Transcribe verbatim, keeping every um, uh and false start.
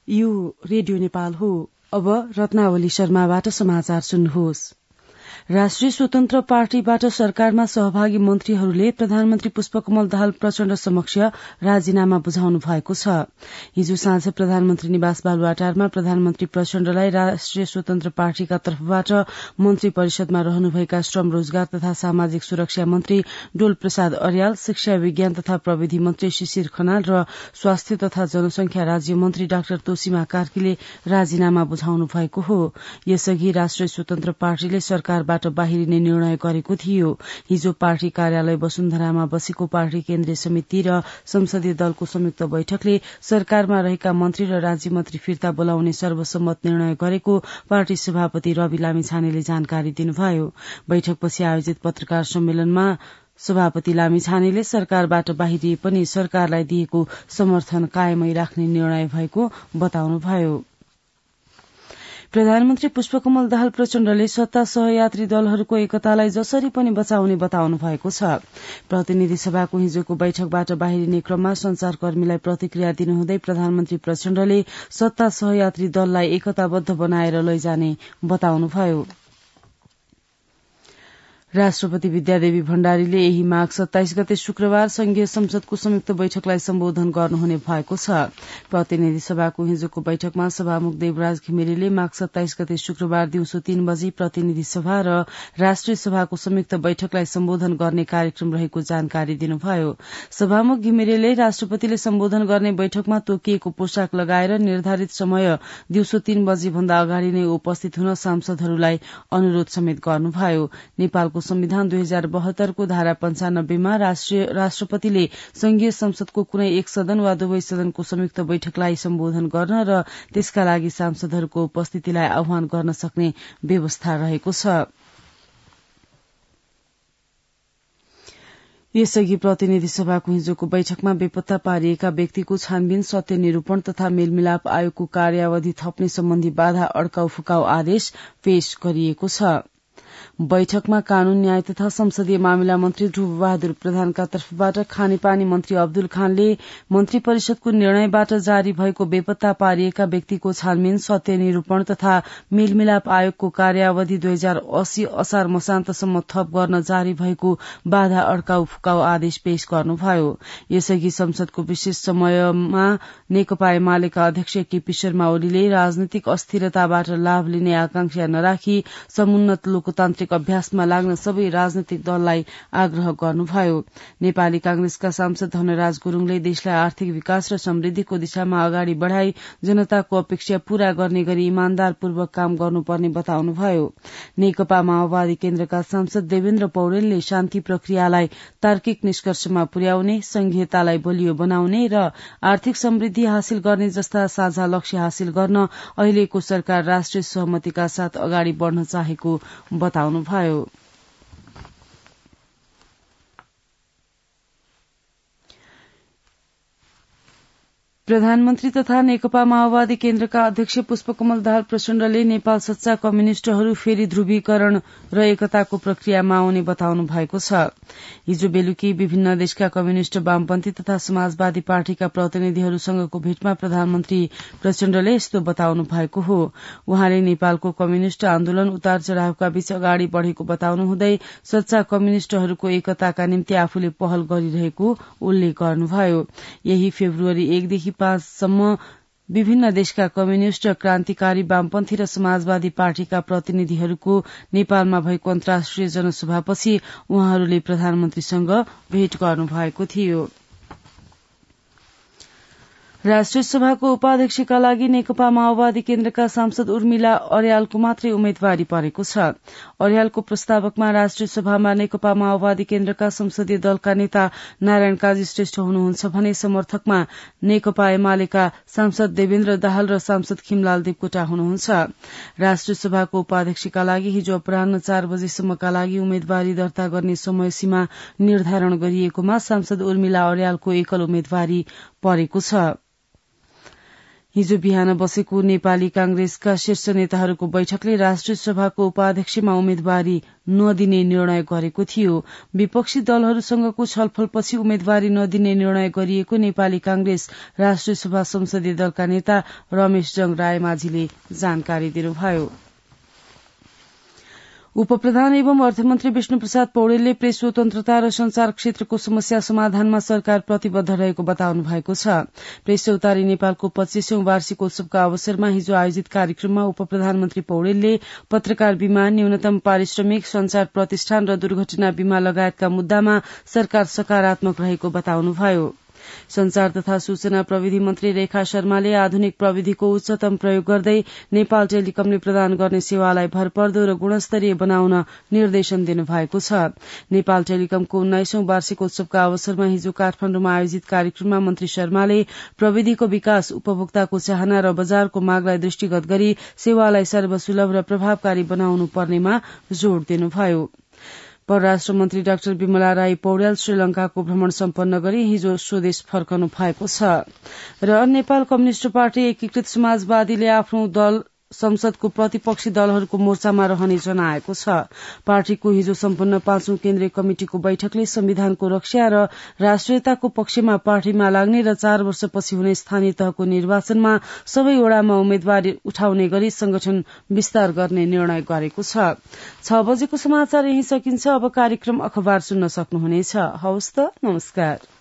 यो रेडियो नेपाल हो। अब रत्नावली शर्माबाट समाचार सुन्नुहोस्। राष्ट्रिय स्वतन्त्र पार्टीबाट सरकारमा सहभागी मन्त्रीहरूले प्रधानमन्त्री पुष्पकमल दाहाल प्रचण्ड समक्ष राजीनामा बुझाउनु भएको छ। हिजो साँझ प्रधानमन्त्री निवास बालुवाटारमा प्रधानमन्त्री प्रचण्डलाई राष्ट्रिय स्वतन्त्र पार्टीका तर्फबाट मन्त्री परिषदमा रहनुभएका श्रम रोजगार तथा सामाजिक सुरक्षा मन्त्री डोल प्रसाद अर्याल, शिक्षा विज्ञान तथा प्रविधि मन्त्री शिशिर खनाल र स्वास्थ्य तथा जनसंख्या राज्य मन्त्री डाक्टर तोसीमा कार्कीले राजीनामा बुझाउनु भएको हो। यसअघि राष्ट्रिय स्वतन्त्र पार्टीले सरकारबाट बाहिरिने निर्णय गरेको थियो। हिजो पार्टी कार्यालय वसुन्धरामा बसेको पार्टी केन्द्रीय समिति र संसदीय दलको संयुक्त बैठकले सरकारमा रहेका मन्त्री र राज्य मन्त्री फिर्ता बोलाउने सर्वसम्मत निर्णय गरेको पार्टी सभापति रवि लामिछानेले जानकारी दिनुभयो। बैठकपछि आयोजित पत्रकार सम्मेलनमा सभापति लामिछानेले सरकारबाट बाहिरिए पनि सरकारलाई दिएको समर्थन कायमै राख्ने निर्णय भएको बताउनुभयो। प्रधानमन्त्री पुष्पकमल दाहाल प्रचण्डले सत्ता सहयात्री दलहरूको एकतालाई जसरी पनि बचाउने बताउनु भएको छ। प्रतिनिधि सभाको हिजोको बैठकबाट बाहिरिने क्रममा संचारकर्मीलाई प्रतिक्रिया दिनुहुँदै प्रधानमन्त्री प्रचण्डले सत्ता सहयात्री दललाई एकताबद्ध बनाएर लैजाने बताउनुभयो। राष्ट्रपति विद्यादेवी भण्डारीले यही माघ सत्ताइस गते शुक्रबार संघीय संसदको संयुक्त बैठकलाई सम्बोधन गर्नुहुने भएको छ। प्रतिनिधि सभाको हिजोको बैठकमा सभामुख देवराज घिमिरेले माघ सत्ताइस गते शुक्रबार दिउँसो तीन बजी प्रतिनिधि सभा र राष्ट्रिय सभाको संयुक्त बैठकलाई सम्बोधन गर्ने कार्यक्रम रहेको जानकारी दिनुभयो। सभामुख घिमिरेले राष्ट्रपतिले सम्बोधन गर्ने बैठकमा तोकिएको पोशाक लगाएर निर्धारित समय दिउँसो तीन बजी भन्दा अगाडि नै उपस्थित हुन सांसदहरूलाई अनुरोध समेत गर्नुभयो। नेपालको संविधान दुई हजार बहत्तरको धारा पञ्चानब्बेमा राष्ट्रपतिले संघीय संसदको कुनै एक सदन वा दुवै सदनको संयुक्त बैठकलाई सम्बोधन गर्न र त्यसका लागि सांसदहरूको उपस्थितिलाई आह्वान गर्न सक्ने व्यवस्था रहेको छ। यसअघि प्रतिनिधि सभाको हिजोको बैठकमा बेपत्ता पारिएका व्यक्तिको छानबिन, सत्य निरूपण तथा मेलमिलाप आयोगको कार्यावधि थप्ने सम्बन्धी बाधा अड्काउ फुकाउ आदेश पेश गरिएको छ। बैठकमा कानून न्याय तथा संसदीय मामिला मन्त्री ध्रुव बहादुर प्रधानका तर्फबाट खानेपानी मन्त्री अब्दुल खानले मन्त्री परिषदको निर्णयबाट जारी भएको बेपत्ता पारिएका व्यक्तिको छानबिन, सत्य निरूपण तथा मेलमिलाप आयोगको कार्यावधि दुई हजार अस्सी असार मसान्तसम्म थप गर्न जारी भएको बाधा अड्काउ फुकाउ आदेश पेश गर्नुभयो। यसअघि संसदको विशेष समयमा नेकपा एमालेका अध्यक्ष केपी शर्मा ओलीले राजनीतिक अस्थिरताबाट लाभ लिने आकांक्षा नराखी समुन्नत लोकतान्त्रिक अभ्यासमा लाग्न सबै राजनैतिक दललाई आग्रह गर्नुभयो। नेपाली कांग्रेसका सांसद धनराज गुरूङले देशलाई आर्थिक विकास र समृद्धिको दिशामा अगाडि बढ़ाई जनताको अपेक्षा पूरा गर्ने गरी इमान्दारपूर्वक काम गर्नुपर्ने बताउनुभयो। नेकपा माओवादी केन्द्रका सांसद देवेन्द्र पौडेलले शान्ति प्रक्रियालाई तार्किक निष्कर्षमा पुर्याउने, संघीयतालाई बलियो बनाउने र आर्थिक समृद्धि हासिल गर्ने जस्ता साझा लक्ष्य हासिल गर्न अहिलेको सरकार राष्ट्रिय सहमतिका साथ अगाडि बढ़न चाहेको बताउनुभयो। प्रधानमन्त्री तथा नेकपा माओवादी केन्द्रका अध्यक्ष पुष्पकमल दाहाल प्रचण्डले नेपाल सच्चा कम्युनिष्टहरू फेरि ध्रुवीकरण र एकताको प्रक्रियामा आउने बताउनु भएको छ। हिजो बेलुकी विभिन्न देशका कम्युनिष्ट, वामपन्थी तथा समाजवादी पार्टीका प्रतिनिधिहरूसँगको भेटमा प्रधानमन्त्री प्रचण्डले यस्तो बताउनु भएको हो। उहाँले नेपालको कम्युनिष्ट आन्दोलन उतार चढ़ावका बीच अगाडि बढ़ेको बताउनुहुँदै सच्चा कम्युनिष्टहरूको एकताका निम्ति आफूले पहल गरिरहेको उल्लेख गर्नुभयो। यही फेब्रुअरी एकदेखि पाँचसम्म विभिन्न देशका कम्युनिष्ट, क्रान्तिकारी, वामपन्थी र समाजवादी पार्टीका प्रतिनिधिहरूको नेपालमा भएको अन्तर्राष्ट्रिय जनसभापछि उहाँहरूले प्रधानमन्त्रीसँग भेट गर्नुभएको थियो। राष्ट्रिय सभाको उपाध्यक्षका लागि नेकपा माओवादी केन्द्रका सांसद उर्मिला अर्यालको मात्रै उम्मेद्वारी परेको छ। अर्यालको प्रस्तावकमा राष्ट्रिय सभामा नेकपा माओवादी केन्द्रका संसदीय दलका नेता नारायण काजी श्रेष्ठ हुनुहुन्छ भने समर्थकमा नेकपा एमालेका सांसद देवेन्द्र दाहाल र सांसद खिमलाल देवकोटा हुनुहुन्छ। राष्ट्रिय सभाको उपाध्यक्षका लागि हिजो अपराह्न चार बजेसम्मका लागि उम्मेद्वारी दर्ता गर्ने समय सीमा निर्धारण गरिएकोमा सांसद उर्मिला अर्यालको एकल उम्मेद्वारी परेको छ। हिजो बिहान बसेको नेपाली कांग्रेसका शीर्ष नेताहरूको बैठकले राष्ट्रिय सभाको उपाध्यक्षमा उम्मेद्वारी नदिने निर्णय गरेको थियो। विपक्षी दलहरूसँगको छलफलपछि उम्मेद्वारी नदिने निर्णय गरिएको नेपाली कांग्रेस राष्ट्रिय सभा संसदीय दलका नेता रमेश जंग रायमाझीले जानकारी दिनुभयो। उपप्रधान एवं अर्थमन्त्री विष्णु प्रसाद पौडेलले प्रेस स्वतन्त्रता र संचार क्षेत्रको समस्या समाधानमा सरकार प्रतिबद्ध रहेको बताउनु भएको छ। प्रेस चौतारी नेपालको पच्चीसौं वार्षिकोत्सवका अवसरमा हिजो आयोजित कार्यक्रममा उपप्रधानमन्त्री पौडेलले पत्रकार बीमा, न्यूनतम पारिश्रमिक, संचार प्रतिष्ठान र दुर्घटना बीमा लगायतका मुद्दामा सरकार सकारात्मक रहेको बताउनुभयो। संचार तथा सूचना प्रविधि मन्त्री रेखा शर्माले आधुनिक प्रविधिको उच्चतम प्रयोग गर्दै नेपाल टेलिकमले प्रदान गर्ने सेवालाई भरपर्दो र गुणस्तरीय बनाउन निर्देशन दिनुभएको छ। नेपाल टेलिकमको उन्नाइसौं वार्षिकोत्सवका अवसरमा हिजो काठमाण्डुमा आयोजित कार्यक्रममा मन्त्री शर्माले प्रविधिको विकास, उपभोक्ताको चाहना र बजारको मागलाई दृष्टिगत गरी सेवालाई सर्वसुलभ र प्रभावकारी बनाउनु पर्नेमा जोड़ दिनुभयो। परराष्ट्र मन्त्री डाक्टर विमला राई पौड्याल श्रीलंकाको भ्रमण सम्पन्न गरी हिजो स्वदेश फर्कनु भएको छ। र नेपाल कम्युनिष्ट पार्टी एकीकृत समाजवादीले आफ्नो दल संसदको प्रतिपक्षी दलहरूको मोर्चामा रहने जनाएको छ। पार्टीको हिजो सम्पन्न पाँचौं केन्द्रीय कमिटिको बैठकले संविधानको रक्षा र राष्ट्रियताको पक्षमा पार्टीमा लाग्ने र चार वर्षपछि हुने स्थानीय तहको निर्वाचनमा सबै वडामा उम्मेद्वारी उठाउने गरी संगठन विस्तार गर्ने निर्णय गरेको छ। छ बजेको समाचार यही सकिन्छ। अब कार्यक्रम अखबार सुन्न सक्नुहुनेछ। हवस् त, नमस्कार।